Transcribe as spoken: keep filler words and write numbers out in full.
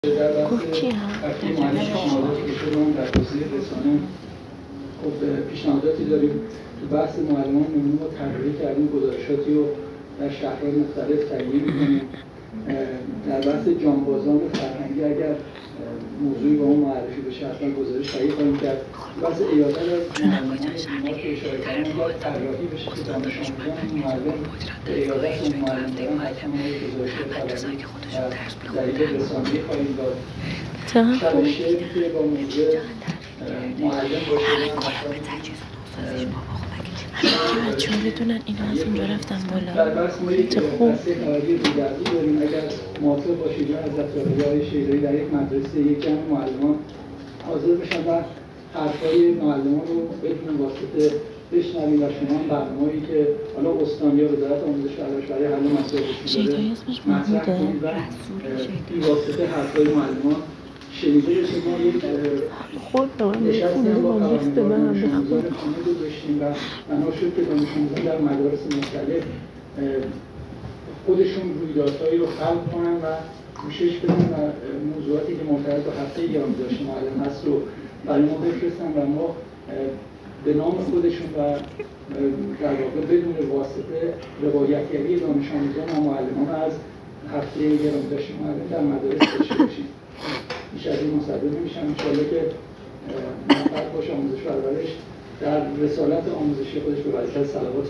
در بحث گفت چی هم؟ هفته معلم پیشنهاداتی که شده اون در توضیح رسانه خب پیشنهاداتی داریم تو بحث معلمان نمونه رو طراحی کردیم، گزارشاتی رو در شهرهای مختلف تهیه می‌کنیم. در بحث جانبازان فرهنگی اگر موضوعی با اون معرفی بشه حتما گزارش تهیه خواهیم کرد. بحث ایادت از معلمان که اشاره کردن اگر طراحی بشه که دانش آموزان معلم به ایادت اون معلم دارن حتما ما گزارش طراحی در طریق رسانه‌ای خواهیم داد. شب شعر که با موضوع معلم باشه که بچه ها بدونن اینا از اونجا رفتن بالا. در بحث ما یک دسته خبری رویدردی داریم. اگر موافق باشید یا حضرت عالی شیدایی در یک مدرسه یک جمع معلمان حاضر بشن و حرفای معلمان رو بدون واسطه بشنویم و شما هم برنامه‌ای که حالا استان یا وزارت آموزش و پرورش برای حل مسائلشون داره مطرح کنید و این واسطه حرفای معلمان شنیده بشه. ما یک خود به من نشستی هم با لیست به من دانش آموزان خانه رو داشتیم و بنا شد که دانش آموزان در مدارس مختلف خودشون رویدادهایی رو خلق کنن و کوشش بدن و موضوعاتی که مرتبط با هفته یادداشت معلم هست رو برای ما بفرستن و ما به نام خودشون و در واقع بدون واسطه روایتگری دانش آموزان و معلمان از هفته یادداشت معلم در مدارس داشته باشیم. بیش از این مصدق نمیشم. انشاءالله که موفق باشه آموزش و پرورش در رسالت آموزشی خودش به وظیفه صلوات